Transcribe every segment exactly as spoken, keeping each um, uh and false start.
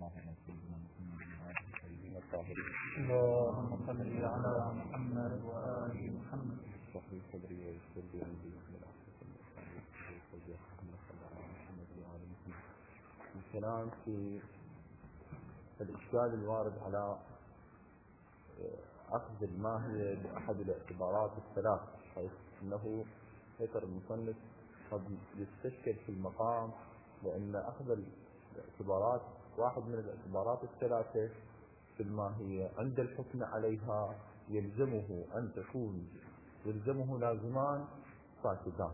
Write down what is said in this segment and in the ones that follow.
الله على سيدنا محمد وعلى آله الطاهرين. اللهم صل على محمد وآل محمد. اشرح لي صدري ويسر لي أمري واحلل عقدة من لساني يفقهوا قولي. الكلام في الإشكال الوارد على أخذ الماهية بأحد الاعتبارات الثلاث، حيث أنه ذكر المصنف قد يستشكل في المقام لأن أخذ الاعتبارات واحد من الاعتبارات الثلاثة في الماهية عند الحكم عليها يلزمه أن تكون يلزمه لازمان فاسدان.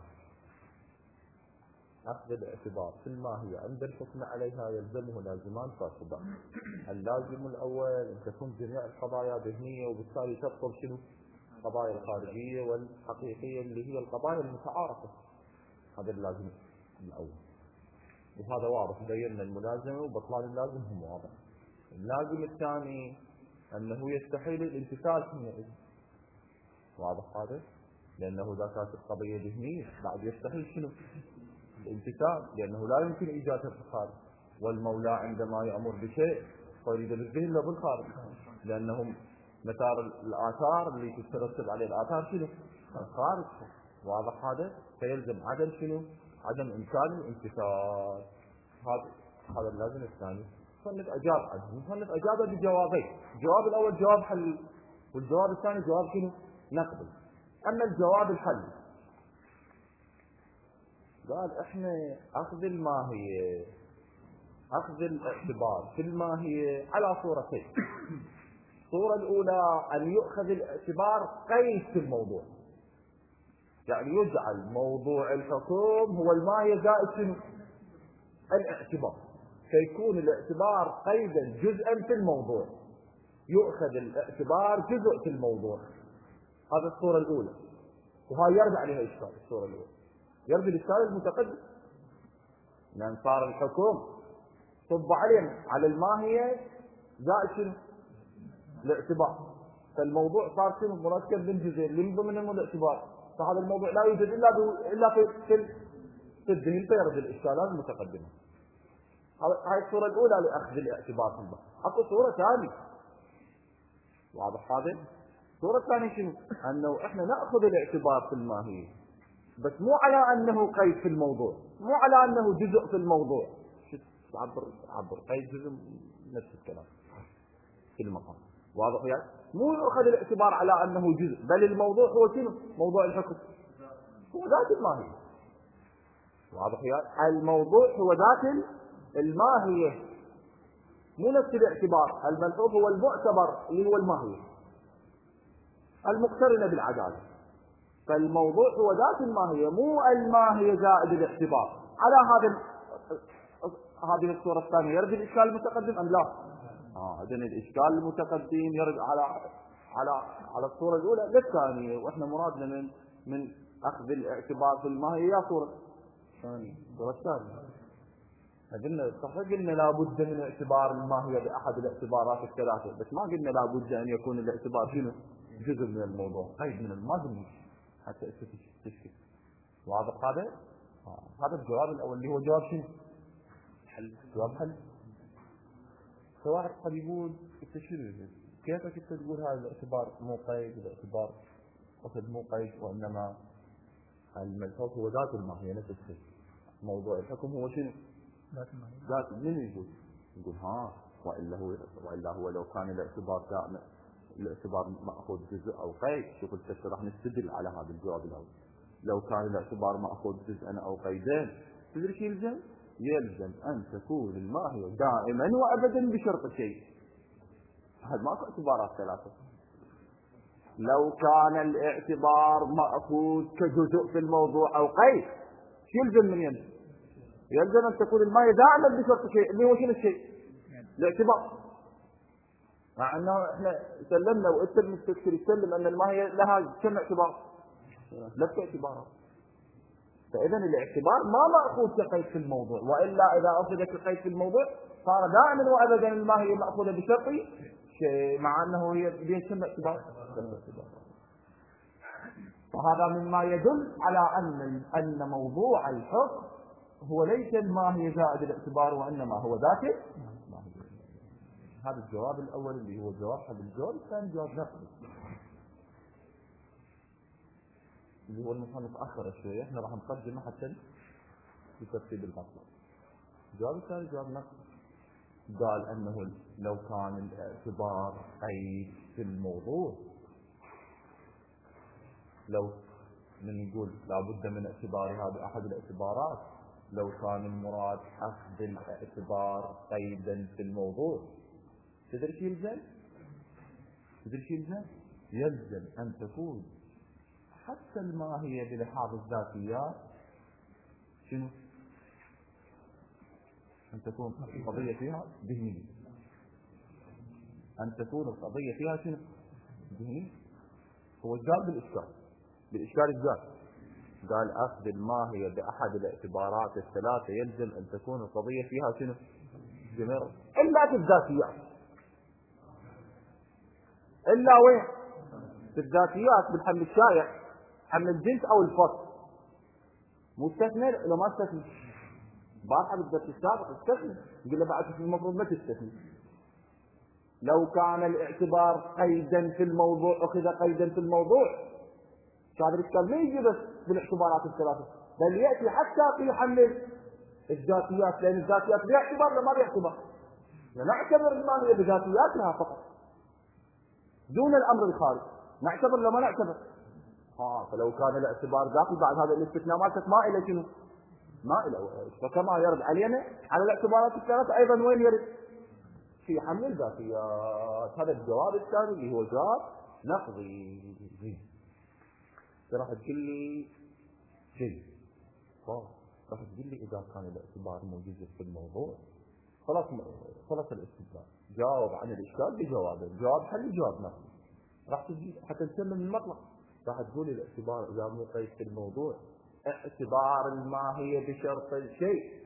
أخذ الاعتبار في الماهية عند الحكم عليها يلزمه لازمان فاسدان. اللازم الأول أن تكون جميع القضايا ذهنية، وبالتالي تبطل شنو؟ القضايا الخارجية والحقيقية اللي هي القضايا المتعارفة. هذا اللازم الأول، وهذا واضح، بينا الملازمة وبطلان اللازم هم واضح. اللازم الثاني أنه يستحيل الامتثال حينئذ، واضح هذا، لأنه إذا كانت القضية ذهنية بعد يستحيل شنو؟ الامتثال، لأنه لا يمكن إيجادها في الخارج. والمولى عندما يأمر بشيء فيريد بالذهن لا بالخارج، لأنهم مثار الآثار اللي تترتب عليه الآثار شنو؟ الخارج، واضح هذا، فيلزم عدم شنو؟ عدم إمكان الامتثال. هذا هذا اللازم الثاني. مصنف أجاب عنه، مصنف أجابه بجوابين، الجواب الأول جواب حل، والجواب الثاني جواب شنو؟ نقبل. أما الجواب الحل قال احنا أخذ الماهية، أخذ الاعتبار في الماهية على صورتين. الصورة الأولى أن يؤخذ الاعتبار قيد في الموضوع، يعني يجعل موضوع الحكم هو الماهية زائد شنو؟ الاعتبار، فيكون الاعتبار قيدا جزءا في الموضوع، يؤخذ الاعتبار جزء في الموضوع. هذا الصورة الأولى، وهاي يرد عليها إشكال. الصورة الأولى يرد الإشكال المتقدم، لأن صار الحكم صب علينا على الماهية زائد شنو؟ الاعتبار، فالموضوع صار شنو؟ مركب من جزئين اللي من ضمنهم الاعتبار، فهذا الموضوع لا يوجد إلا إلا في في الذهن، فيرد الإشكالات المتقدمة. هاي الصورة الأولى لأخذ الاعتبار في البحث. أكو صورة ثانية، واضح هذا؟ الصورة الثانية شنو؟ أنه إحنا نأخذ الاعتبار في الماهية، بس مو على أنه قيد في الموضوع، مو على أنه جزء في الموضوع. شو تعبر عبر قيد جزء نفس الكلام في المقام، واضح يعني؟ مو يأخذ الاعتبار على أنه جزء، بل الموضوع هو شنو؟ موضوع الحكم هو ذات الماهية، واضح يعني؟ الموضوع هو ذات الماهية، مو نفس الاعتبار. الملحوظ هو المعتبر اللي هو الماهية المقترنة بالعدالة، فالموضوع هو ذات الماهية، مو الماهية زائد الاعتبار. على هذا هذه الصورة الثانية يرد الإشكال المتقدم أم لا؟ آه إذن الإشكال المتقدم يرد على على على الصورة الأولى للثانية، وإحنا مرادنا من من أخذ الاعتبار في الماهية يا صورة ثانية، الصورة الثانية. قلنا صح، قلنا لابد من اعتبار الماهية بأحد الاعتبارات الثلاثة، بس ما قلنا لابد أن يكون الاعتبار شنو؟ جزء من الموضوع، قيد من الماضي حتى تشكل. واضح هذا؟ آه. هذا الجواب الأول اللي هو جواب شنو؟ حل. جواب حل. فواحد قد يقول التشريع كيفك انت تقول هذا الاعتبار مو قيد، الاعتبار قصد مو قيد، وإنما الملحوظ هو ذات الماهية نفس الشيء. موضوع الحكم هو شنو؟ ذات الماهية. ذات من يقول؟ يقول ها وإلا هو وإلا هو لو كان الاعتبار دائما الاعتبار مأخوذ جزء أو قيد، شوف التفسير راح نستدل على هذا الجواب الأول. لو كان الاعتبار مأخوذ جزءا أو قيدين تدري شو يلزم؟ يلزم أن تكون الماهية دائما وأبدا بشرط شيء. هذا ماكو اعتبارات ثلاثة. لو كان الاعتبار مأخوذ كجزء في الموضوع أو قيد، شو يلزم من يلزم؟ يلزم أن تكون الماهية دائما بشرط شيء، اللي هو شنو الشيء؟ الاعتبار. مع أنه إحنا سلمنا وإنت المستشفى يسلم أن الماهية لها كم اعتبار؟ لك اعتبارات. فإذا الاعتبار ما مأخوذ كقيد في الموضوع، وإلا إذا أخذت القيد في الموضوع صار دائما وأبدا الماهية مأخوذة بشرط شيء، مع أنه هي بها كم اعتبار؟ فهذا مما يدل على أن أن موضوع الحكم هو ليس الماهية زائد الاعتبار، وإنما هو ذاته. هذا الجواب الأول اللي هو جواب حق الجواب، الثاني جواب نقدي اللي هو المصنف أخر شوية، احنا راح نقدمه حتى بترتيب المطلب. الجواب الثاني جواب نقدي، قال أنه لو كان الاعتبار قيد في الموضوع، لو من نقول لابد من اعتبار هذا أحد الاعتبارات، لو كان المراد أخذ الاعتبار قيدا في الموضوع، تدري شو يلزم؟ تدري شو يلزم؟ يلزم أن تكون حتى الماهية بلحاظ الذاتيات شنو؟ أن تكون القضية فيها ذهنية، أن تكون القضية فيها شنو؟ ذهنية. هو قال بالإشكال، بالإشكال الذات قال أخذ الماهية بأحد الاعتبارات الثلاثة يلزم أن تكون القضية فيها شنو؟ جميع إلا في الذاتيات. إلا وين؟ في الذاتيات بالحمل الشائع، حمل الجنس أو الفصل مستثنى لو ما استثنى. بارحة بالدرس السابق استثنى، قلنا بعد المفروض ما تستثنى. لو كان الاعتبار قيدا في الموضوع أخذ قيدا في الموضوع، هذا الإشكال ما يجي بس بالاعتبارات الثلاثة، بل يأتي حتى في حمل الذاتيات، لأن الذاتيات لها اعتبار ولا ما لها اعتبار؟ نعتبر الماهية بذاتياتها فقط دون الأمر الخارج، نعتبر لما نعتبر. ها فلو كان الاعتبار ذاتي بعد هذا الاستثناء مالتك ما إلى شنو؟ ما إلى. فكما يرد علينا على الاعتبارات الثلاثة أيضا وين يرد؟ في حمل الذاتيات. هذا الجواب الثاني اللي هو جواب نقضي. راح تقول لي شيء، راح تقول لي إذا كان الاعتبار موجود في الموضوع خلاص خلاص الاستدلال جاوب عن الإشكال بجواب، جواب حل جواب نقضي. راح تجي حتى نسمم المطلق، راح تقول الاعتبار إذا مو قيد في الموضوع اعتبار الماهية بشرط الشيء،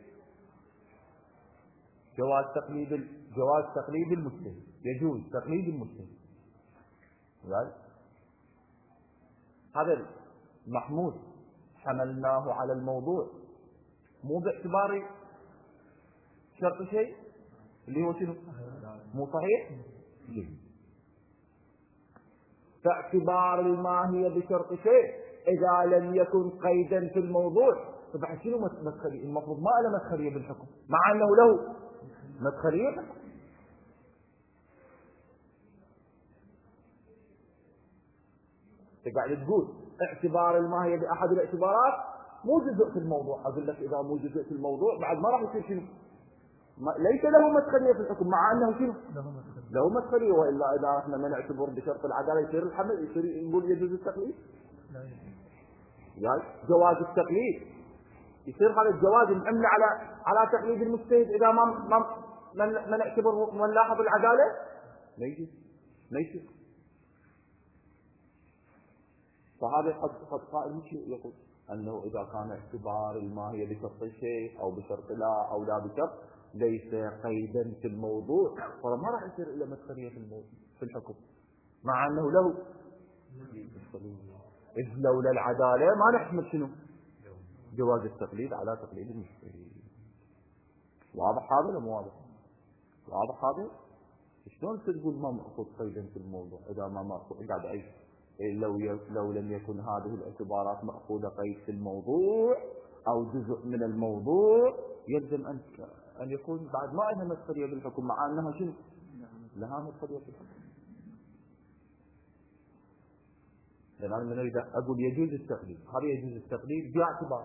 جواز تقليد جواز تقليد المسلم، يجوز تقليد المسلم. يعني هذا محمود حملناه على الموضوع مو باعتبار شرط شيء اللي هو شنو؟ مو صحيح؟ جيد. فاعتبار الماهية بشرط شيء إذا لم يكن قيدا في الموضوع، طبعا شنو مدخلية؟ المفروض ما له مدخلية بالحكم، مع أنه له مدخلية. تقعد تقول اعتبار الماهية بأحد الاعتبارات مو جزء في الموضوع، أقول لك إذا مو جزء في الموضوع بعد ما راح يصير شنو؟ ليس له مدخلية في الحكم، مع أنه شنو؟ له مدخلية. وإلا إذا احنا ما نعتبر بشرط العدالة يصير الحمل، يصير نقول يجوز التقليد، يعني جواز التقليد يصير هذا الجواز نحمل على على تقليد المجتهد إذا ما ما ما نعتبر ونلاحظ العدالة، لا يجوز لا يصير. فهذا قد قد قائل مش يقول أنه إذا كان اعتبار الماهية بشرط شيء أو بشرط لا أو لا بشرط ليس قيدا في الموضوع فما راح يصير إلا مدخلية في الموضوع في الحكم، مع أنه له إذ لولا العدالة ما نحمل شنو؟ جواز التقليد على تقليد المجتهد. واضح هذا ولا مو واضح؟ واضح هذا؟ شلون تقول ما مأخوذ قيدا في الموضوع إذا ما مأخوذ قاعد أعيش؟ لو لو لم يكن هذه الاعتبارات مأخوذة قيد في الموضوع أو جزء من الموضوع يلزم أن أن يكون بعد ما لها مدخلية بالحكم، مع أنها شنو؟ لها مدخلية بالحكم. لأن أنا من أريد أقول يجوز التقليد، هذا يجوز التقليد باعتبار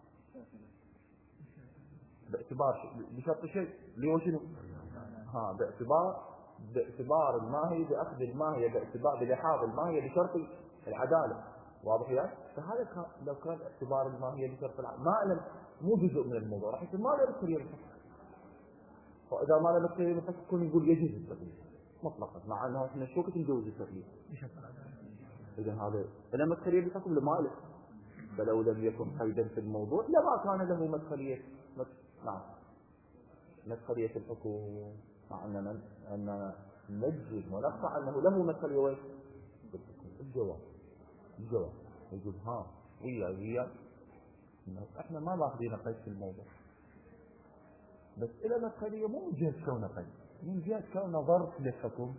باعتبار بشرط شيء اللي هو شنو؟ ها باعتبار باعتبار الماهية بأخذ الماهية باعتبار بلحاظ الماهية بشرط العدالة. واضح يعني؟ فهذا كان لو كان اعتبار الماهية بشرط العدالة ما لم مو جزء من الموضوع راح يصير ما له مدخلية بالحكم، وإذا ما له مدخلية بالحكم كون نقول يجوز التقليد مطلقا، مع أنه إحنا شو كنت نجوز التقليد. إذا هذا له مدخلية بالحكم لما له، فلو لم يكن قيدا في الموضوع لما كان له مدخلية مد... نعم مدخلية في الحكم، مع أننا أن نجد ونقطع أنه له مدخلية وين؟ الجواب الجواب يقول ها ويا ويا احنا ما ماخذين قيد في الموضوع، بس إلى مدخلية مو جهة كونه قيد، من جهة كونه ظرف للحكم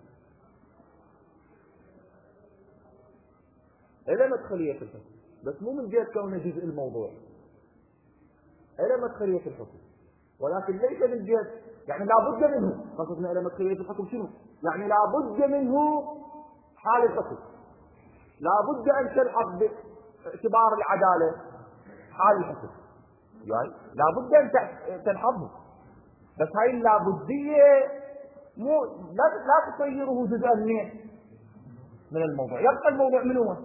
إلى مدخلية الحكم، بس مو من جهة كونه جزء الموضوع إلى مدخلية الحكم، ولكن ليس من جهة يعني لابد منه. قصدنا إلى مدخلية الحكم شنو؟ يعني لابد منه حال الحكم، لابد أن تلحظ باعتبار العدالة حال الحكم، يعني لابد أن تلحظه. بس هاي اللابدية مو لا لا تصيره جزءا من الموضوع، يبقى الموضوع من هو؟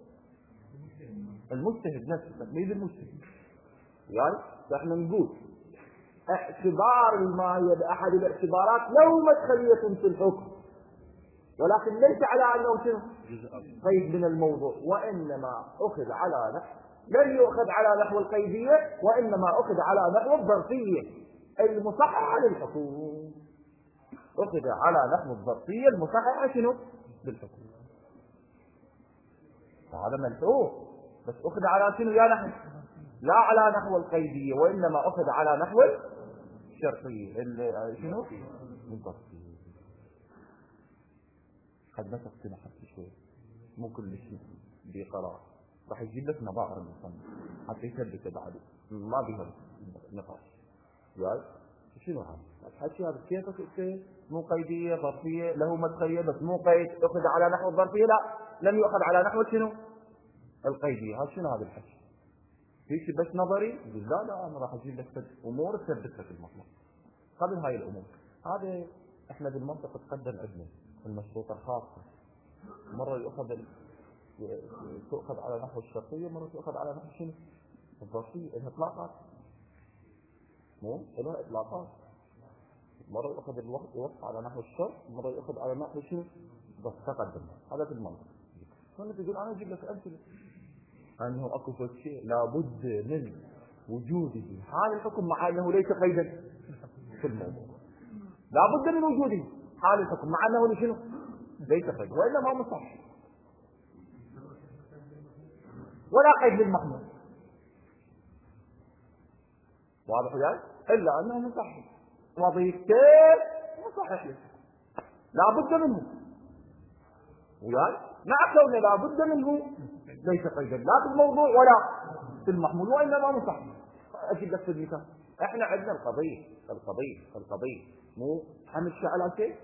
المجتهد نفسه، تقليد المجتهد. يعني احنا نقول اعتبار الماهية بأحد الاعتبارات له مدخلية في الحكم، ولكن ليس على أنه شنو؟ قيد من الموضوع، وإنما أخذ على نحو، لن يؤخذ على نحو القيدية، وإنما أخذ على نحو الظرفية المصححة للحكم. أخذ على نحو الظرفية المصححة شنو؟ للحكم. وهذا ملحوظ، بس أخذ على شنو يا نحو؟ لا على نحو القيدية، وإنما أخذ على نحو الشرطية شنو؟ الظرفية. قد ما تقتنع حتى شوي، مو كل شيء بقرار، راح يجيب لك نظائر المصنف حتى يثبت بعد، ما بها نقاش. يعني شنو هذا؟ الحكي هذا كيفك انت؟ مو قيدية ظرفية له مدخلية، بس مو قيد أخذ على نحو الظرفية، لا لم يؤخذ على نحو شنو؟ القيدية. هذا شنو هذا الحكي؟ في شيء بس نظري؟ لا لا أنا راح أجيب لك أمور تثبت لك المطلق. قبل هاي الأمور هذا إحنا بالمنطق تقدم عندنا المشروط الخاصة، مرة يؤخذ تؤخذ على نحو الشرطية، مرة تؤخذ على نحو شنو؟ الظرفية. إنها إطلاقات، مو إنها إطلاقات، مرة يؤخذ الوصف على نحو الشرط، مرة يؤخذ على نحو شنو؟ بس تقدم. هذا في المنطق. فأنت تقول أنا أجيب لك أمثلة أنه أكو شيء لابد من وجوده حال الحكم مع أنه ليس قيدا في الموضوع، لابد من وجوده حال الحكم مع أنه شنو؟ ليس قيد، وإلا ما مصح ولا قيد للمحمول. واضح ذلك؟ إلا أنه مصح وظيفتين مصحح له، لابد منه، وياي مع كونه لابد منه ليس قيدا لا في الموضوع ولا في المحمول، وإنما مصح. أجيب لك المثال، إحنا عندنا القضية القضية القضية مو حمل شيء على شيء،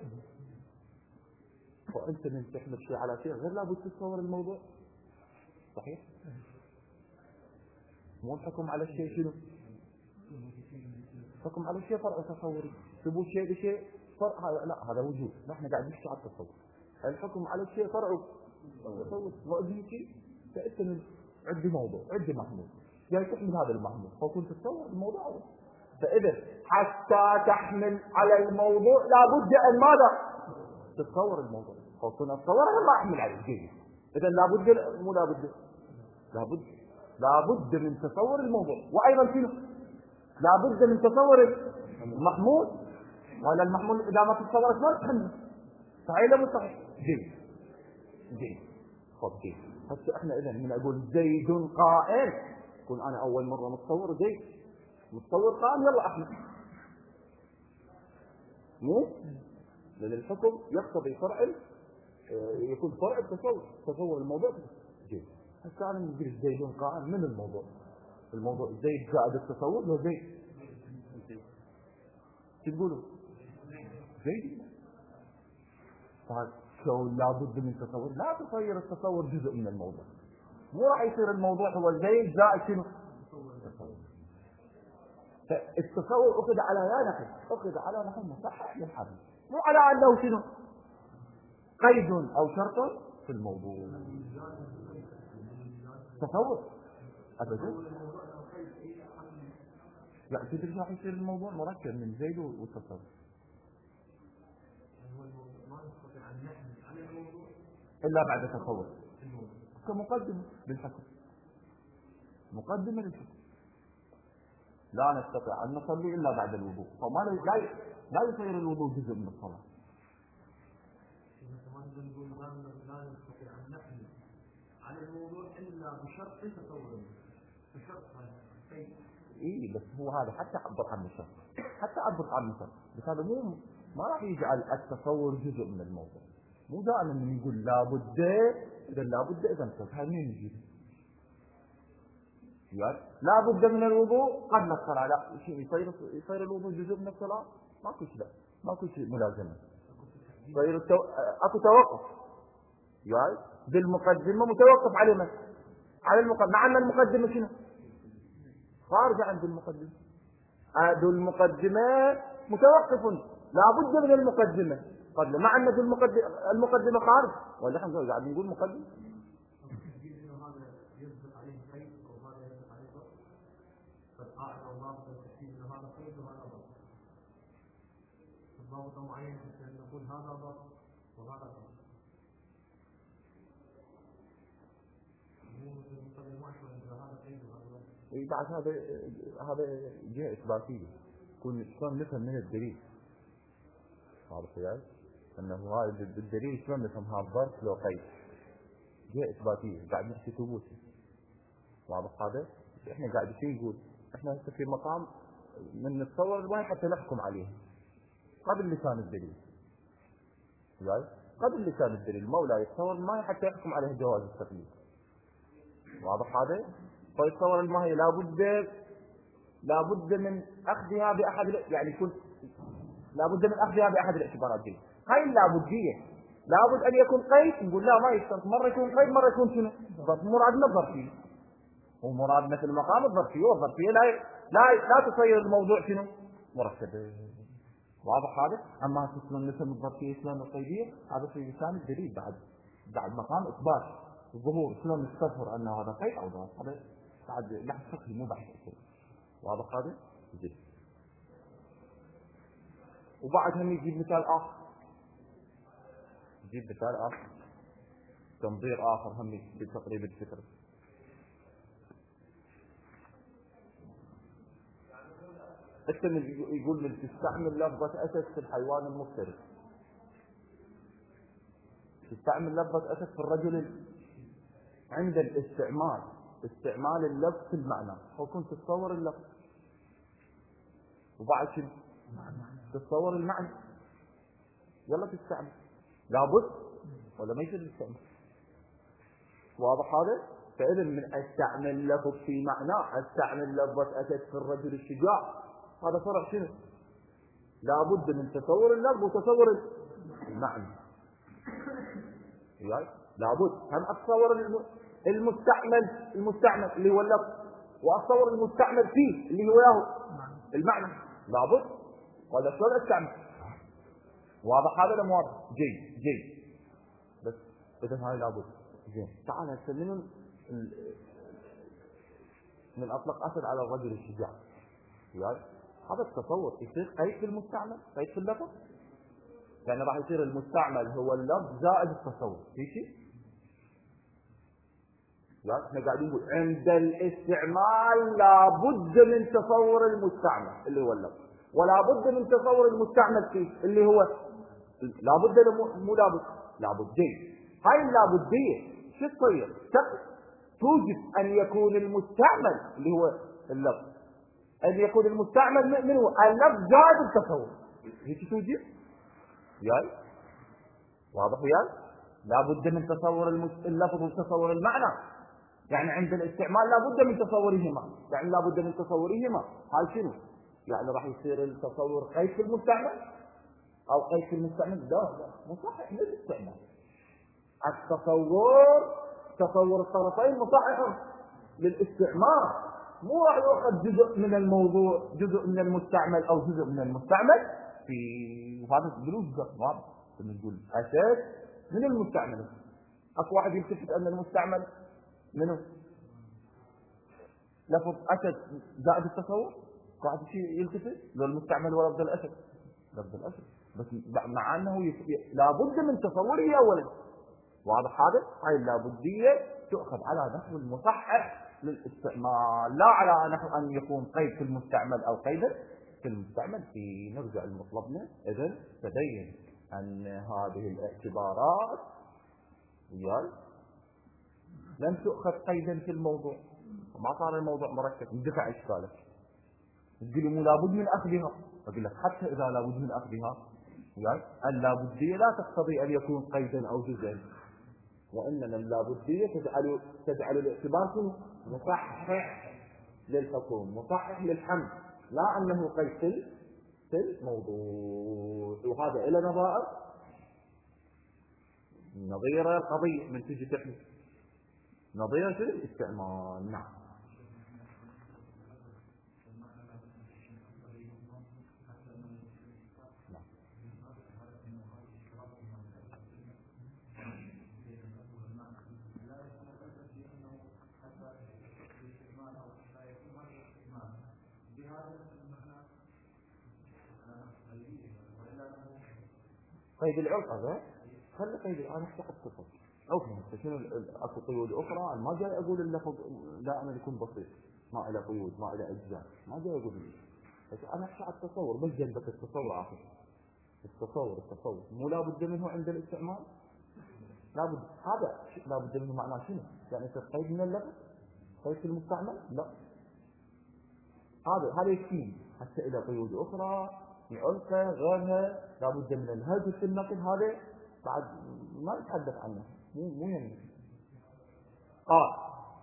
وأنت من تحمل شيء على شيء غير لابد تتصور الموضوع، صحيح؟ مو الحكم على الشيء شنو؟ حكم على الشيء فرع تصوري، ثبوت شيء بشيء فرع، هذا لا هذا وجود، نحن قاعد نحكي على التصور. الحكم على الشيء فرع تصور، وأدري شيء فأنت من عندي موضوع عندي محمول، جاي تحمل هذا المحمول فكنت تتصور الموضوع. فإذا حتى تحمل على الموضوع لابد أن ماذا؟ تتصور الموضوع، فكنت أتصورها ما أحمل عليه جيد. إذا لابد مو لابد لابد لابد من تصور الموضوع، وأيضا شنو؟ لابد من تصور المحمول، ولا المحمول إذا ما تتصورت ما تحمل، صحيح ولا صحيح؟ جيد جيد خب جيد. هسه احنا إذا من أقول زيد قائم، كون أنا أول مرة متصور زيد متصور قائم، يلا أحمل، مو لأن الحكم يقتضي فرع، يكون فرع التصور، تصور الموضوع جيد. هسه أنا نقول زيد قائم من الموضوع، الموضوع زيد زائد التصور لو زيد شو تقولوا؟ زيد. فكون لابد من تصور، لا تصير التصور جزء من الموضوع، مو راح يصير الموضوع هو زيد زائد شنو؟ التصور. فالتصور أخذ على لا نحو، أخذ على نحو مصحح للحمل، مو على أنه شنو؟ قيد أو شرط في الموضوع. تصور أبدا لا تدري راح يصير الموضوع مركب من زيد والتصور، إلا بعد تصور كمقدمة للحكم، مقدمة للحكم. لا نستطيع أن نصلي إلا بعد الوضوء، فما لا لا يصير الوضوء جزء من الصلاة. لا نستطيع أن نحمل على الموضوع إلا بشرط تصور، بشرط إيه بس هو هذا حتى عبر عن الشرط، حتى عبر عن الشرط، بس هذا مو ما راح يجعل التصور جزء من الموضوع. مو دائما من يقول لابد، اذا لابد اذا انتهى مين يجيب؟ لابد من الوضوء قبل الصلاه، لا شيء يصير يصير الوضوء جزء من الصلاه؟ ماكو شيء، ماكو شيء ملازمه. يصير التو... اكو توقف يعني بالمقدمه، متوقف على من؟ على المقدمه، مع ان المقدمه شنو؟ خارجه عن المقدمه. هذه المقدمه متوقف، لابد من المقدمه قبل، مع ان المقدمه المقدمه خارج، ولا احنا قاعدين نقول مقدمه. ضابط معين عشان نقول هذا ضابط وهذا ضابط. اي بعد هذا هذا جهه اثباتيه، كل شلون نفهم من الدليل. عارف يعني انه هذا بالدليل شلون نفهم هذا الظرف لو قيد، جهه اثباتيه قاعد نحكي ثبوتي. واضح هذا؟ احنا قاعد شو نقول؟ احنا هسه في مقام من نتصور الوين حتى نحكم عليه قبل لسان الدليل. يعني قبل لسان الدليل المولى يتصور الماء حتى يحكم عليه جواز التقليد. واضح هذا؟ فيتصور الماء لابد لابد من اخذها باحد، يعني يكون لابد من اخذها باحد الاعتبارات دي. هاي اللابديه لابد ان يكون قيد، نقول لا ما يشترط، مره يكون قيد مره يكون شنو؟ مرادنا الظرفيه، ومرادنا في المقام الظرفيه، والظرفيه لا لا لا تصير الموضوع شنو؟ مركب. واضح هذا؟ اما شلون نفهم الظرفيه شلون القيديه، هذا في لسان الدليل بعد بعد مقام اثبات الظهور، شلون نستظهر ان هذا قيد او ظرف، هذا بعد بحث فقهي مو بحث اصولي. واضح هذا؟ جد. وبعد هم يجيب مثال اخر، يجيب مثال اخر تنظير اخر هم بتقريب الفكره. يقول من تستعمل لفظة أسد في الحيوان المفترس، تستعمل لفظة أسد في الرجل عند الاستعمال، استعمال اللفظ في المعنى، هو كنت تتصور اللفظ وبعد شو تتصور المعنى، يلا تستعمل، لابد ولا ما يصير تستعمل. واضح هذا؟ فإذا من استعمل لفظ في معنى، استعمل لفظة أسد في الرجل الشجاع، هذا فرق شنو؟ لابد من تصور اللفظ وتصور المعنى. يعني لابد هم اتصور المستعمل المستعمل اللي هو اللفظ، واتصور المستعمل فيه اللي هو ياهو المعنى، لابد ولا شلون استعمل؟ واضح هذا ولا مو واضح؟ جيد جيد. بس اذا هاي لابد. زين تعال هسه من من اطلق اسد على الرجل الشجاع، يعني هذا التصور يصير قيد في المستعمل، قيد في اللفظ، يعني راح يصير المستعمل هو اللفظ زائد التصور، في شيء؟ يعني احنا قاعدين نقول عند الاستعمال لابد من تصور المستعمل اللي هو اللفظ، ولا بد من تصور المستعمل فيه اللي هو لابد مو لابد، لابد جيد. هاي اللابديه شو تصير؟ توجب ان يكون المستعمل اللي هو اللفظ، أن يكون المستعمل من هو اللفظ زائد التصور، هيك توجب؟ يعني واضح يعني؟ لابد من تصور اللفظ وتصور المعنى، يعني عند الاستعمال لابد من تصورهما، يعني لابد من تصورهما. هاي شنو؟ يعني راح يصير التصور قيد في المستعمل أو قيد في المستعمل؟ لا لا مصحح للاستعمال. التصور تصور الطرفين مصحح للاستعمال، مو راح يأخذ جزء من الموضوع، جزء من المستعمل أو جزء من المستعمل في وهذا بلوز واضح. نقول أساس من المستعمل، أكو واحد يلتفت أن المستعمل منه لفظ أسد زائد التصور، واحد شيء يلتفت لو المستعمل هو لفظ الأسد، لفظ الأسد بس مع أنه يف... لابد من تصوره أولا. واضح هذا؟ هاي اللابدية تؤخذ على نحو المصحح للاستعمال، لا على نحو أن يكون قيد في المستعمل أو قيد في المستعمل. في نرجع لمطلبنا، إذن تبين أن هذه الاعتبارات ريال لم تؤخذ قيدا في الموضوع، وما صار الموضوع مركب، اندفع إشكالك. تقول لي مو لابد من أخذها، أقول لك حتى إذا لابد من أخذها يعني اللابدية لا تقتضي أن يكون قيدا أو جزءا، وإنما اللابدية تجعل تجعل الاعتبار شنو؟ مصحح للحكم، مصحح للحمل، لا أنه قيد في الموضوع. وهذا إلى نظائر نظير القضية من تجي تحمل نظير في الاستعمال. نعم. قيد العرف هذا خلي قيد الآن احتقد صفر أو فهمت شنو أكو قيود أخرى. أنا ما جاي أقول اللفظ دائما يكون بسيط ما إلى قيود ما إلى أجزاء، ما جاي أقول لي. بس أنا أحكي على التصور، بس جنبك التصور آخر التصور التصور مو لابد منه عند الاستعمال، لابد هذا لابد منه. معناه شنو؟ يعني قيد من اللفظ قيد في المستعمل؟ لا، هذا هذا يكفي. حتى إلى قيود أخرى العرفة غيرها لابد من الهدف في النقل، هذا بعد ما نتحدث عنه، مو مو يعني. قال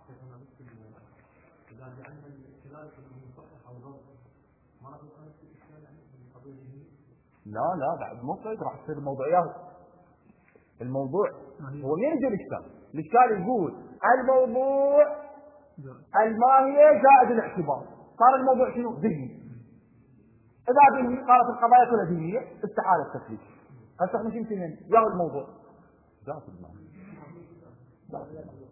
لا لا بعد مو قيد راح تصير موضوعيات. الموضوع هو ينجي الإشكال. الإشكال يقول الموضوع الماهية زائد الاعتبار، صار الموضوع شنو؟ ذهني. إذا ذهني قالت القضايا كلها ذهنية استحالة التكليف. هسه مش يمكن يا الموضوع ذات الماهية ذات الماهية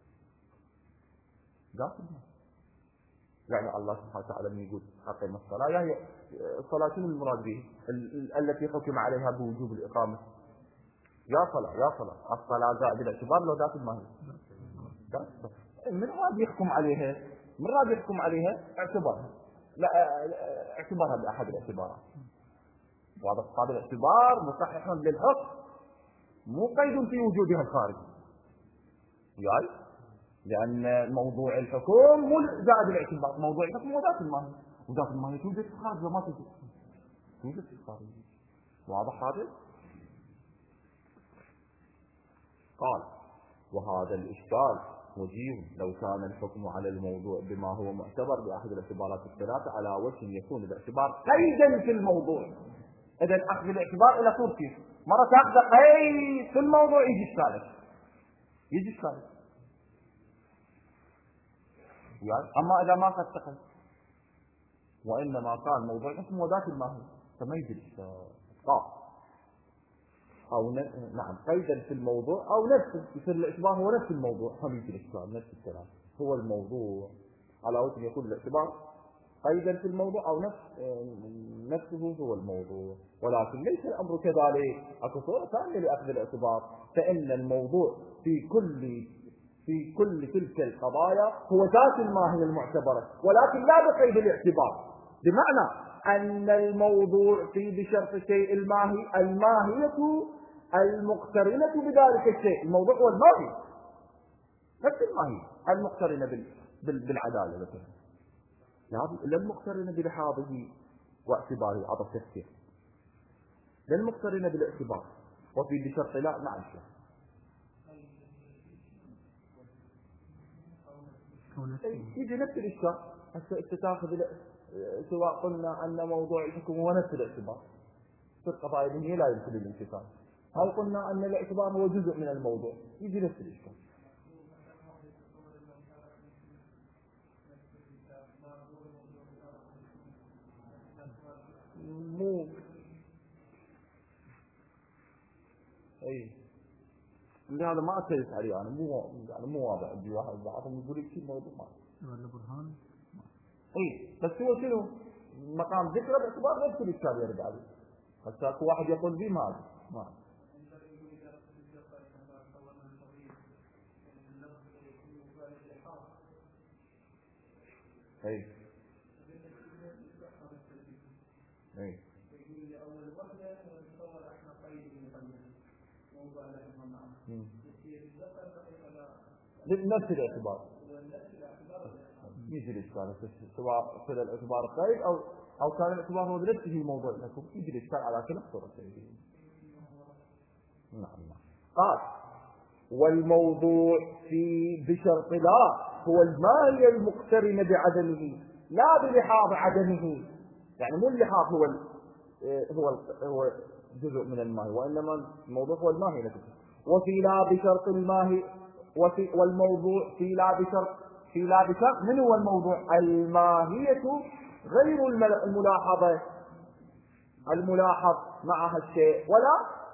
ذات الماهية. يعني الله سبحانه وتعالى يقول أقيم الصلاة، يعني الصلاة شنو المراد به؟ التي حكم عليها بوجوب الإقامة. يا صلاة يا صلاة الصلاة زائد الاعتبار لو ذات الماهية. من راد يحكم عليها؟ من راد يحكم عليها؟ اعتبارها. لا اعتبارها بأحد الاعتبارات. واضح؟ هذا الاعتبار مصحح للحكم مو قيد في وجودها الخارجي. يعني لأن موضوع الحكم مو زائد الاعتبار، موضوع الحكم هو ذات الماهية، وذات الماهية توجد في الخارج وما توجد توجد في الخارج. واضح هذا؟ قال وهذا الإشكال وجيه لو كان الحكم على الموضوع بما هو معتبر بأحد الاعتبارات الثلاثة على وجه يكون الاعتبار قيدا في الموضوع. إذا أخذ الاعتبار إلى طول كيف؟ مرة تأخذ قيد في الموضوع يجي إشكالك يجي إشكالك يعني. أما إذا ما قد تقل وإنما كان موضوع الحكم وذات الماهية فما يجي الإشكال. أو ن... نعم قيدا في الموضوع أو نفسه يصير الاعتبار هو نفس الموضوع، هم يجي الإشكال نفس الكلام هو الموضوع على وجه يكون الاعتبار قيدا في الموضوع أو نفس نفسه هو الموضوع. ولكن ليس الأمر كذلك، أكو صورة ثانية لأخذ الاعتبار، فإن الموضوع في كل في كل تلك القضايا هو ذات الماهية المعتبرة ولكن لا بقيد الاعتبار، بمعنى أن الموضوع في بشرط الشيء الماهي الماهية المقترنة بذلك الشيء. الموضوع هو الماهي نفس الماهية المقترنة بالعدالة مثلا، لا المقترنة بلحاظه واعتباره عطف تفسير، لا المقترنة بالاعتبار وفي بشرط لا مع الشيء. يجي نفس الإشكال. هسه تاخذ سواء قلنا أن موضوع الحكم هو نفس الاعتبار في القضايا الدينية لا يمكن الانفصال، أو قلنا أن الاعتبار هو جزء من الموضوع، يجي نفس الإشكال. مو أي لهذا ما أتكلم عليه أنا مو يعني مو واضح عندي واحد بعضهم يقول لي شيء موضوع ما ولا برهان. إيه بس هو شنو مقام ذكر باعتبار نفس الإشكال يرد عليه. حتى أكو واحد يقول بي ما ما أي أي نفس الاعتبار يجي الإشكال سواء في الاعتبار قيد أو أو كان الاعتبار هو بنفسه موضوع لكم يجي الإشكال على كل صورتين. نعم. قال والموضوع في بشرط لا هو الماهية المقترنة بعدمه لا بلحاظ عدمه، يعني مو اللحاظ هو هو هو جزء من الماهي، وإنما الموضوع هو الماهي لكم. وفي لا بشرط الماهي وفي والموضوع في لا بشرط في لا بشرط من هو الموضوع؟ الماهية غير الملاحظة، الملاحظ معها الشيء ولا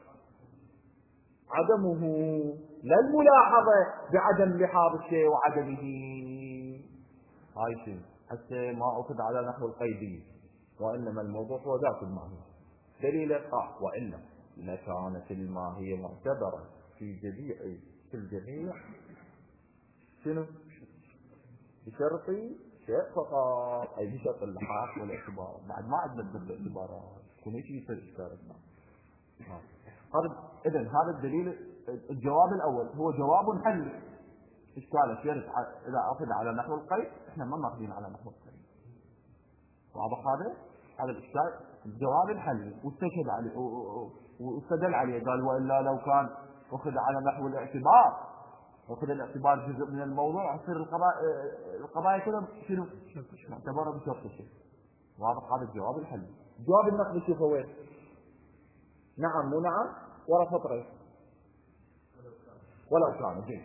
عدمه، لا الملاحظة بعدم لحاظ الشيء وعدمه. هاي شيء حتى ما أخذ على نحو القيدية، وإنما الموضوع هو ذات الماهية. دليل آه وإلا لكانت الماهية معتبرة في جميع في الجميع شنو؟ بشرط شيء فقط، أي بشرط اللحاق والاعتبار. بعد ما عندنا الاعتبارات كون ايش يصير إشكالنا. هذا إذن هذا الدليل. الجواب الأول هو جواب حل إشكال شرط إذا أخذ على نحو القيد، إحنا ما ماخذين على نحو القيد. واضح هذا؟ هذا الإشكال الجواب الحل واستشهد عليه واستدل عليه، قال وإلا لو كان أخذ على نحو الاعتبار، وكذا الاعتبار جزء من الموضوع، يصير القضايا القضايا كلها شنو؟ معتبرة بشرط الشيء. واضح هذا الجواب الحل. جواب النقد شوف هو وين؟ نعم مو نعم ورا فطرة ولو كان جيد.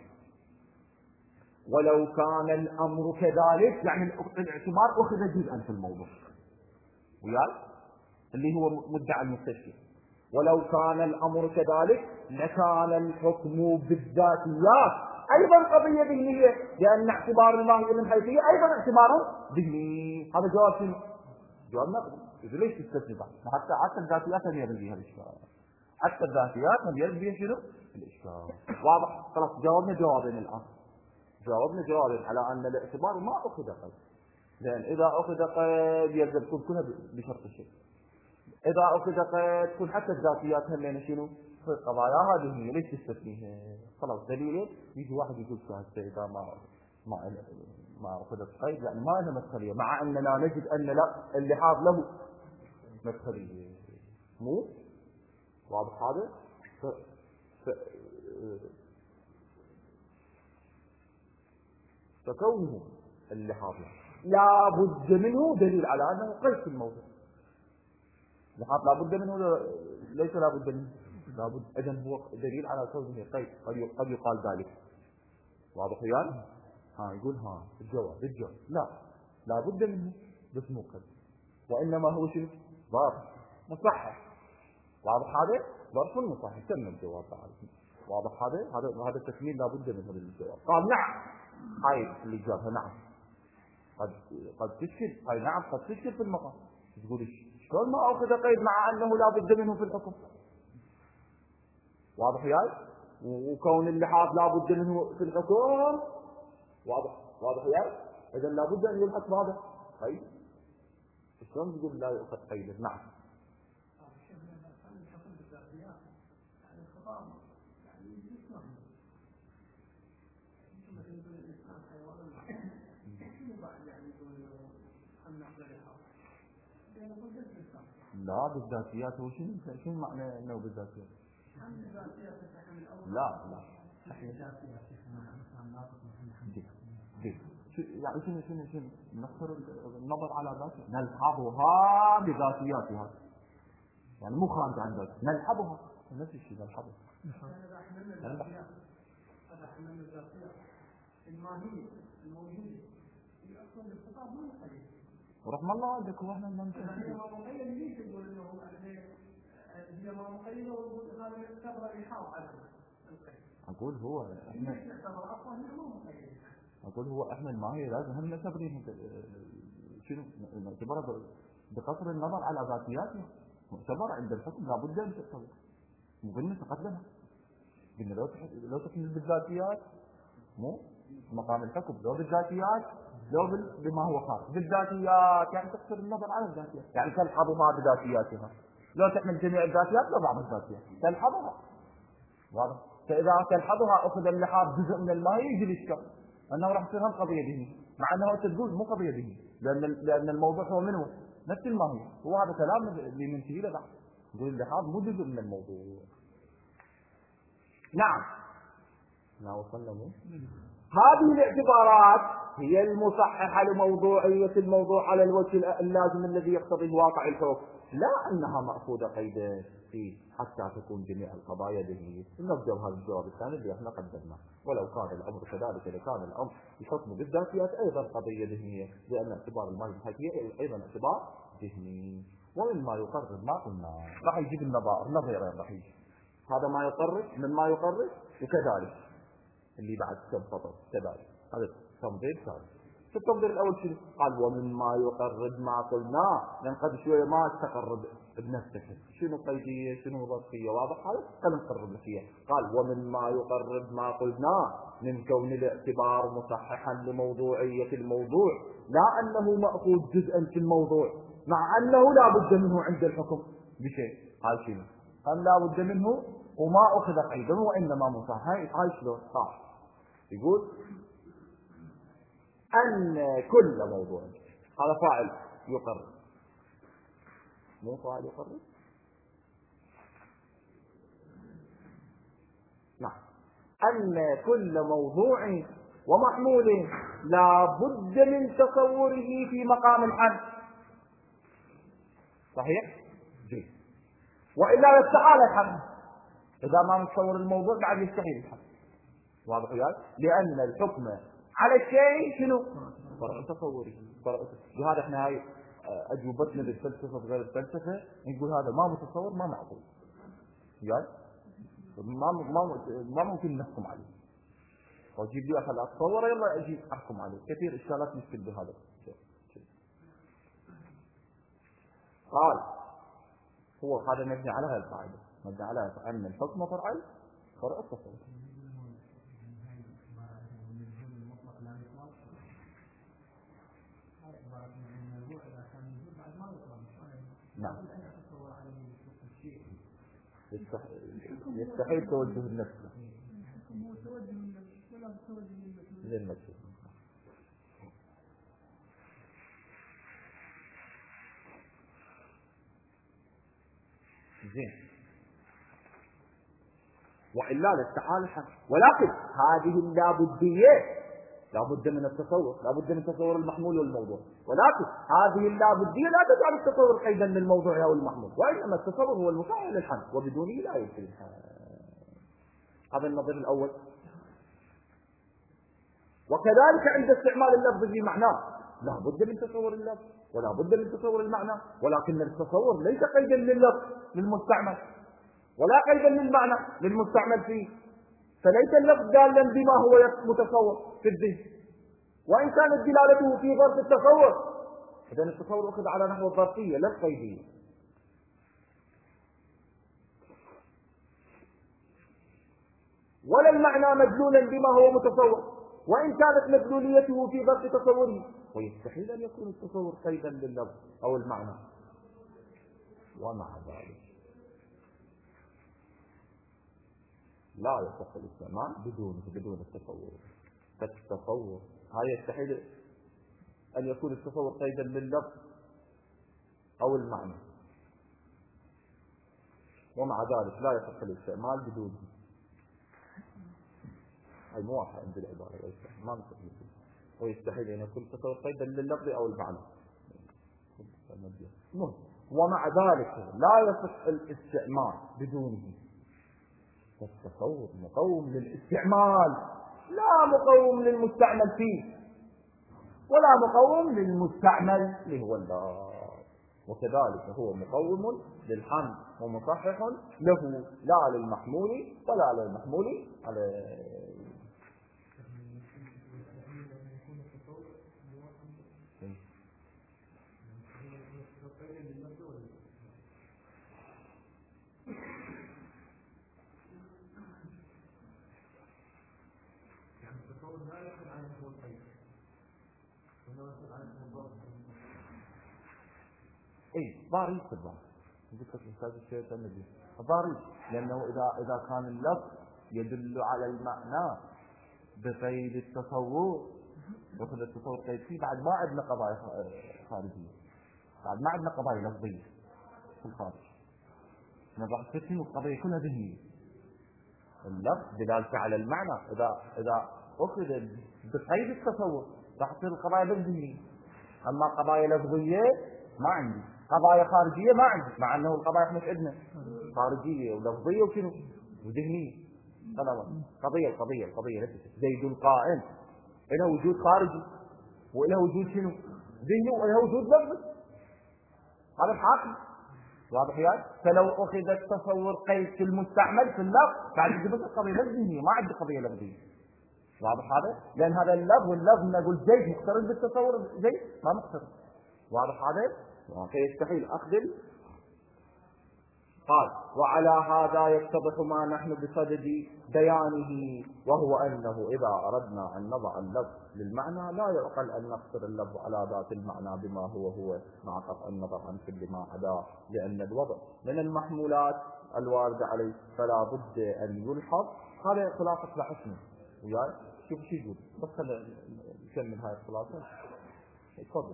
ولو كان الأمر كذلك، يعني الاعتبار أخذ جزءا في الموضوع ويال اللي هو مدعى المستشفى. ولو كان الأمر كذلك لكان الحكم بالذاتيات أيضا قضية ذهنية، لأن اعتبار الماهية من حيثية أيضا اعتبار ذهني. هذا جواب شنو؟ جواب نقدي. إذا ليش تستثني بعد؟ حتى حتى الذاتيات هم يرد بها الإشكال، حتى الذاتيات هم يرد بها شنو؟ الإشكال. واضح؟ خلاص جاوبنا جوابين الآن. جاوبنا جوابين على أن الاعتبار ما أخذ قيد، لأن إذا أخذ قيد يلزم تكون كلها بشرط الشيء. إذا أخذ قيد تكون حتى الذاتيات هم لنا شنو؟ في القضايا هذه هي ليش تستثنيها؟ خلاص دليل يجي واحد يقول هسه إذا ما ما ما أخذ قيد يعني ما لها مدخلية، مع أننا نجد أن لا اللحاظ له مدخلية. مو واضح هذا؟ ف... ف... فكونه اللحاظ لا بد منه دليل على أنه قيد في الموضوع. اللحاظ لا بد منه ليس لا بد منه، لا بد. إذن هو دليل على كونه قيد، قد يقال ذلك. واضح يعني؟ ها يقول ها الجواب الجواب لا لا بد منه بس مو قيد، وإنما هو شيء ظرف مصحح. واضح هذا؟ ظرف مصحح تم الجواب تعالى. واضح هذا؟ هذا هذا التكميل لا بد منه للجواب. قال نعم، هاي اللي جابها نعم قد قد تشكل، هاي نعم قد تشكل في المقام. تقول شلون ما أخذ قيد مع أنه لا بد منه في الحكم؟ واضح ياي؟ وكون اللحاظ لا بد منه في الحكم واضح واضح ياي؟ إذا لا بد أن يلحق هذا قيد. شلون تقول لا يؤخذ قيد؟ نعم لا بالذاتيات. هو شنو شنو معنى انه بالذاتيات؟ لا لا يعني شنو شنو شنو نخسر النظر على ذاتها، نلحظها بذاتياتها، يعني مو خارج عن ذاتها، نلحظها نفس الشيء نلحظها. الماهية الموجودة في أصل الخطاب ما نقيد. ورحم الله والدك واحنا ما نقيد. هي ما مقيد ليش تقول إنه هي ما مقيد ويقول هذا يعتبر إيحاء على القيد. أقول هو إحنا نعتبر أصلا ما مقيد. أقول هو إحنا الماهية لازم هم نعتبرين شنو نعتبرها بقصر النظر على ذاتياتها، معتبر عند الحكم لابد أن تعتبر، مو قلنا فقط لها، قلنا لو لو تحمل بالذاتيات مو مقام الحكم، لو بالذاتيات لو بما هو خارج بالذاتيات، يعني تقصر النظر على الذاتيات، يعني تلحظها بذاتياتها، لو تحمل جميع الذاتيات لو بعض الذاتيات تلحظها. واضح؟ فإذا تلحظها أخذ اللحاظ جزء من الماهية يجي الإشكال أنه راح تصير هم قضية ذهنية، مع أنه أنت تقول مو قضية ذهنية، لأن لأن الموضوع هو منه نفس الماهية. هو هذا كلام اللي ننتهي له بعد، نقول اللحاظ مو جزء من الموضوع. نعم، لا وصلنا مو هذه الاعتبارات هي المصححة لموضوعية الموضوع على الوجه اللازم الذي يقتضيه واقع الحكم، لا أنها مأخوذة قيدا فيه حتى تكون جميع القضايا ذهنية. نرجع هذا الجواب الثاني اللي احنا قدمناه، ولو كان الأمر كذلك لكان الأمر الحكم بالذاتيات أيضا قضية ذهنية، لأن اعتبار الماهية الحقيقية أيضا اعتبار ذهني. ومما يقرر ما قلنا راح يجيب النظائر نظيرين، راح يجي هذا ما يقرر مما يقرر، وكذلك اللي بعد كم سطر كذلك هذا تنظير ثاني. في التنظير الأول شنو قال؟ ومما يقرب ما قلنا، لأن قد شوية ما تقرب بنفسك شنو قيدية شنو ظرفية، واضح هذا؟ خلينا نقرب لك إياه. قال ومما يقرب ما قلنا من كون الاعتبار مصححا لموضوعية الموضوع، لا أنه مأخوذ جزءا في الموضوع مع أنه لا بد منه عند الحكم بشيء. قال شنو؟ قال لا بد منه وما أخذ قيدا وإنما مصحح. هاي شلون؟ صح. يقول أن كل موضوع، هذا فاعل يقرر مو فاعل يقرر. نعم، أن كل موضوع ومحمول لا بد من تصوره في مقام الحد. صحيح؟ جيد. وإلا يستحال الحد، إذا ما نتصور الموضوع بعد يستحيل الحد. واضح وياك؟ لأن الحكم على الشيء شنو؟ فرع تصوري. لهذا احنا هاي أجوبتنا بالفلسفة غير الفلسفة نقول هذا ما متصور ما معقول. وياك؟ ما ما ما ممكن نحكم عليه. وأجيب لي أخذ أتصور يلا أجيب أحكم عليه. كثير إشكالات مشكل بهذا. قال هو هذا مبني على هذه القاعدة، مبني على أن الحكم فرع فرع التصور. نعم. يستحيل توجه النفس للنفس. زين. وإلا لاستحال الحق، ولكن هذه اللابدية لا بد من التصور، لا بد من تصور المحمول والموضوع، ولكن هذه اللابدية لا تجعل التصور قيدا للموضوع أو المحمول، وإنما التصور هو المساعد للحمل وبدونه لا يمكن الحمل. هذا النظير الأول. وكذلك عند استعمال اللفظ في معناه لا بد من تصور اللفظ ولا بد من تصور المعنى، ولكن التصور ليس قيدا لللفظ للمستعمل ولا قيدا للمعنى للمستعمل فيه، فليس اللفظ دالا بما هو متصور في الذهن، وإن كانت دلالته في ظرف التصور، إذن التصور أخذ على نحو الظرفية لا القيدية. ولا المعنى مدلولا بما هو متصور، وإن كانت مدلوليته في ظرف تصوره، ويستحيل أن يكون التصور قيدا لللفظ أو المعنى. ومع ذلك لا يصح الاستعمال بدون بدون التصور. فالتصور هاي يستحيل أن يكون التصور قيدا لللفظ أو المعنى، ومع ذلك لا يصح الاستعمال بدونه. هاي موافقة عند العبارة ما مستحيل، ويستحيل أن يكون التصور قيدا لللفظ أو المعنى. ومع ذلك لا يصح الاستعمال بدونه. فالتصور مقوم للاستعمال لا مقوم للمستعمل فيه، ولا مقوم للمستعمل اللي هو اللفظ، وكذلك هو مقوم للحمل ومصحح له لا للمحمول ولا للمحمول عليه. اي ضاري بالضبط ذكر انتاج الشيء النبي ضاري، لانه اذا اذا كان اللفظ يدل على المعنى بقيد التصور، وخذ التصور قيد فيه بعد ما عندنا قضايا خارجيه. بعد ما عندنا قضايا لفظية في الخارج، نضع ستين القضية كلها ذهنية. اللفظ دلالته على المعنى إذا إذا أخذ بقيد التصور راح تصير القضايا بالذهنية. أما قضايا لفظية ما عندي، قضايا خارجية ما عندي، مع أنه القضايا احنا عندنا خارجية ولفظية وشنو وذهنية. قضية القضية القضية زيد قائم إلى وجود خارجي وإلى وجود شنو ذهني وإلى وجود لفظي، هذا الحاكم واضح يعني. فلو أخذ التصور قيد في المستعمل في اللفظ بعد جبت القضية الذهنية ما عندي قضية لفظية. واضح هذا؟ لأن هذا اللفظ واللفظ نقول زيد مقترن بالتصور زيد ما مقترن. واضح هذا؟ فيستحيل أخذ. قال وعلى هذا يتضح ما نحن بصدد بيانه، وهو أنه إذا أردنا أن نضع اللفظ للمعنى لا يعقل أن نقصر اللفظ على ذات المعنى بما هو هو مع قطع النظر عن كل ما عداه، لأن الوضع من المحمولات الواردة عليه فلا بد أن يلحظ. هذا خلاصة بحثنا وياي. شوف شو يقول بس خلينا نكمل هاي الخلاصة. تفضل.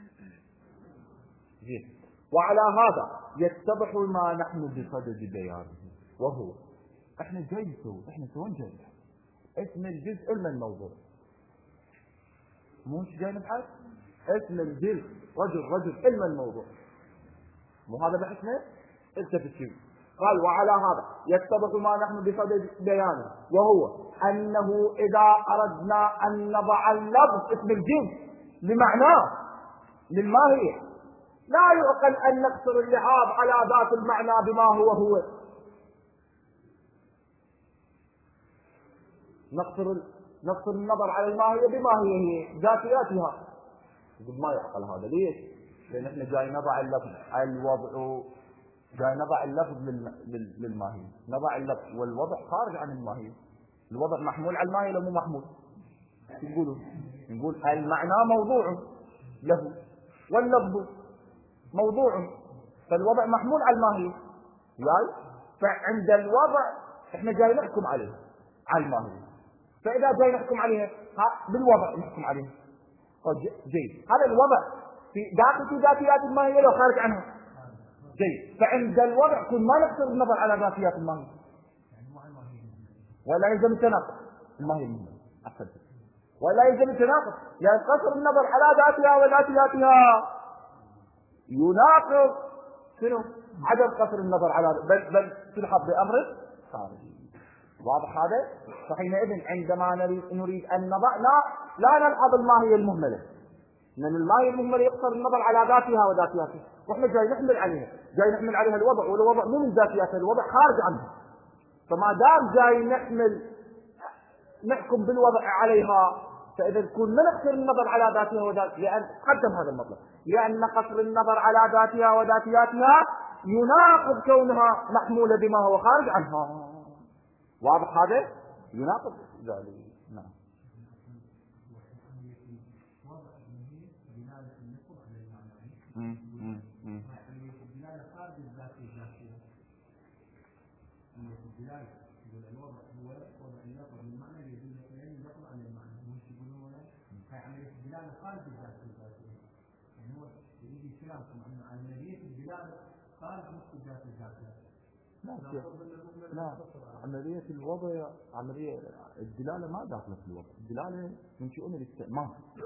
زين. وعلى هذا يتضح ما نحن بصدد بيانه، وهو احنا جاي نسوي احنا سوين جاي اسم الجزء من الموضوع، مو جاي نبحث اسم الجزء رجل رجل علم الموضوع، مو هذا بحثنا. التفت شوف قال وعلى هذا يتضح ما نحن بصدد بيانه، وهو انه اذا اردنا ان نضع اللفظ اسم الجزء لمعناه للماهية لا يعقل أن نقصر اللعاب على ذات المعنى بما هو هو. نقصر نقصر النظر على الماهية بما هي هي ذاتياتها. ما يعقل هذا. ليش؟ لأن احنا جاي نضع اللفظ الوضع جاي نضع اللفظ للماهية، نضع اللفظ والوضع خارج عن الماهية. الوضع محمول على الماهية لو مو محمول. نقولوا نقول المعنى موضوع له واللفظ موضوع، فالوضع محمول على الماهية يعني. فعند الوضع احنا جاي نحكم عليه على الماهية، فإذا جاي نحكم عليه بالوضع نحكم عليه جيد. هذا الوضع في داخل في ذاتيات الماهية لو خارج عنها جيد. فعند الوضع كل ما نقصر النظر على ذاتيات الماهية ولا يلزم التناقض الماهية المهمة أحسن ولا يلزم التناقض، لأن قصر النظر على ذاتها وذاتياتها يناقض شنو عدم قصر النظر على بل بل تلحظ بأمر خارجي. واضح هذا؟ فحينئذ عندما نريد أن نضع لا لا نلحظ الماهية المهملة، لأن الماهية المهملة يقصر النظر على ذاتها وذاتياتها، واحنا جاي نحمل عليها جاي نحمل عليها الوضع، والوضع مو من ذاتياتها، الوضع خارج عنها. فما دام جاي نحمل نحكم بالوضع عليها فإذا نكون ما نقصر النظر على ذاتها وذاتياتها، لأن قدم هذا المطلب، لأن قصر النظر على ذاتها وذاتياتها يناقض كونها محمولة بما هو خارج عنها. واضح هذا؟ يناقض ذلك. نعم. لا عملية الوضع عملية الدلالة ما داخلة في الوضع، الدلالة من شؤون الاستعمال،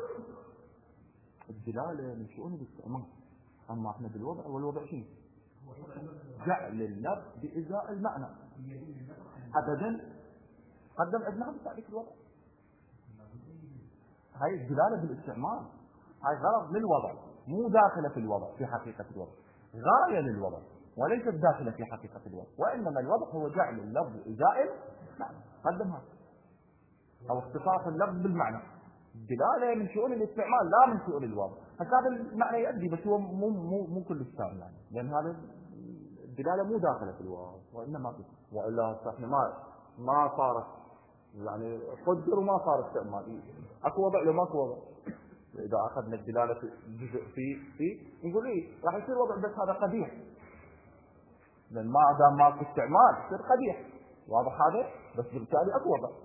الدلالة من شؤون الاستعمال. أما احنا بالوضع والوضع شيء جعل اللفظ بإزاء المعنى أبدا. قدم عندنا هذا تعريف الوضع، هاي الدلالة بالاستعمال، هاي غرض للوضع مو داخلة في الوضع في حقيقة الوضع، غاية للوضع وليست داخلة في حقيقة الوضع، وإنما الوضع هو جعل اللفظ إزاء معنى. قدم هذا أو اختصاص اللفظ بالمعنى. الدلالة من شؤون الاستعمال لا من شؤون الوضع. هذا المعنى يؤدي بس هو مو مو مو كل الشان يعني، لأن هذا الدلالة مو داخلة في الوضع وإنما وإلا احنا ما ما صارت يعني قدر وما صار استعمال. اكو وضع لو ماكو وضع. اذا اخذنا الدلاله في جزء في في نقول ايه راح يصير وضع، بس هذا قبيح لان ما دام ماكو استعمال يصير قبيح. واضح هذا؟ بس بالتالي اكو وضع.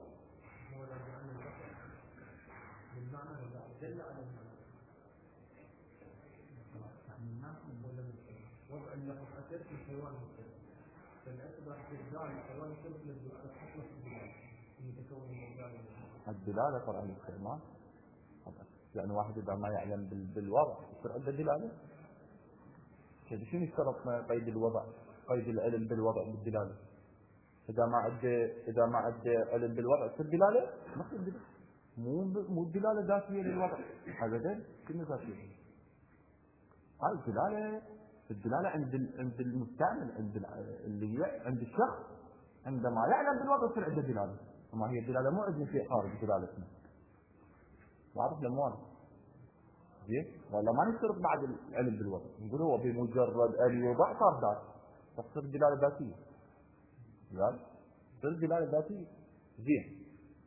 الدلالة قرآن الكلمات يعني واحد إذا ما يعلم بالوضع يصير عنده دلالة. كيف شنو يشترط قيد الوضع قيد العلم بالوضع بالدلالة؟ إذا ما عنده إذا ما عنده علم بالوضع تصير دلالة؟ ما تصير دلالة. مو مو الدلالة ذاتية للوضع أبدا. شنو ذاتية؟ هاي الدلالة الدلالة عند عند المستعمل عند اللي عند الشخص عندما يعلم بالوضع تصير عنده دلالة. وما هي الدلالة مو عندنا شيء خارج دلالتنا. واضح ولا مو واضح؟ زين ولا ما نشترط بعد العلم بالوضع نقول هو بمجرد ان يوضع صار ذات تصير دلاله ذاتيه. زين تصير دلاله ذاتيه. زين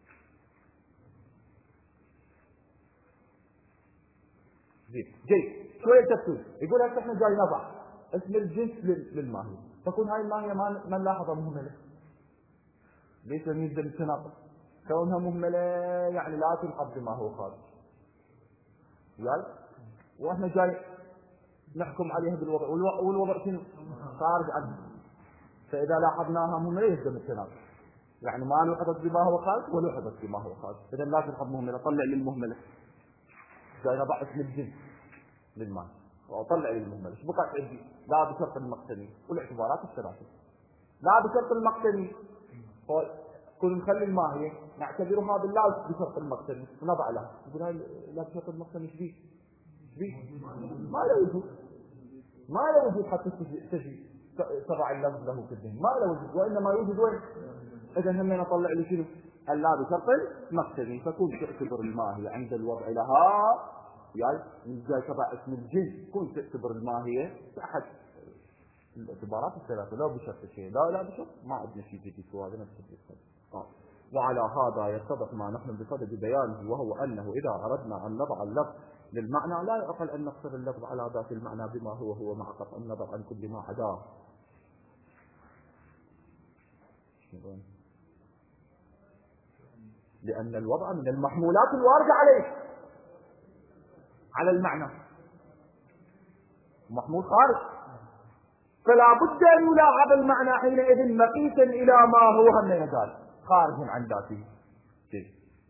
زين جيد شويه تفصيل يقول هسه احنا جاي نضع اسم الجنس للماهيه تكون هاي الماهيه ما ما نلاحظها مهمله. ليش لم يبدا بالتناقض؟ كونها مهمله يعني لا تنقض بما هو خارج. يلا واحنا جاي نحكم عليها بالوضع والوضع شنو خارج عنه. فاذا لاحظناها مهمله يلزم التناقض يعني ما لوحظت بما هو خارج ولوحظت بما هو خارج. اذا لا تنقض مهمله طلع لي المهمله. جاي نضع اسم الجنس للمال واطلع لي المهمله. ايش بقى عندي؟ لا بشرط المقتني والاعتبارات الثلاثه. لا بشرط المقتني كل نخلي الماهيه نعتبر هذا لا بشرط المقتني ونضع له. يقول هاي لا بشرط المقتني ايش بيه؟ ما له وجود ما له وجود حتى تجي تضع اللفظ له في الذهن ما له وجود وانما يوجد وين؟ اذا هم نطلع له شنو؟ الا بشرط المقتني فكون تعتبر الماهيه عند الوضع لها يعني جاي تضع اسم الجنس كون تعتبر الماهيه احد الاعتبارات الثلاثه لا بشرط شيء لا لا بشرط ما عندنا شيء في سوى هذا نفس الشيء. اه وعلى هذا يتضح ما نحن بصدد بيانه وهو انه اذا اردنا ان نضع اللفظ للمعنى لا يعقل ان نقصر اللفظ على ذات المعنى بما هو هو مع قطع النظر عن كل ما عداه. لان الوضع من المحمولات الوارده عليه على المعنى محمول خارج فلا بد ان يلاحظ المعنى حينئذ مقيسا الى ما هو هم يزال خارج عن ذاته. جيد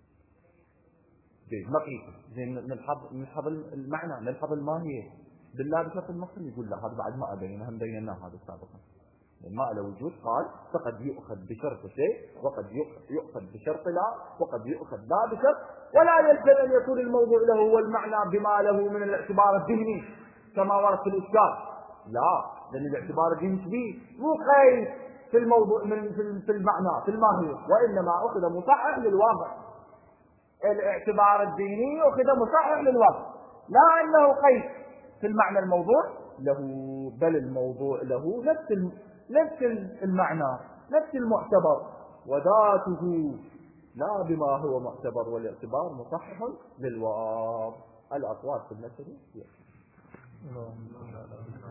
جيد مقيسا زين نلحظ نلحظ المعنى نلحظ الماهيه بالله بشرط المقتني يقول لا هذا بعد ما ابين هم بيناه هذا سابقا ما له وجود قال فقد يؤخذ بشرط شيء وقد يؤخذ بشرط لا وقد يؤخذ لا بشرط ولا يلزم ان يكون الموضوع له والمعنى بما له من الاعتبار الذهني كما ورد في الاشكال. لا لان الاعتبار الذهني كبير مو قيد في الموضوع من في المعنى في الماهيه وانما اخذ مصحح للواقع. الاعتبار الديني اخذ مصحح للواقع لا انه قيد في المعنى الموضوع له بل الموضوع له نفس نفس المعنى نفس المعتبر وذاته لا بما هو معتبر والاعتبار مصحح للواقع. الاصوات في المسجد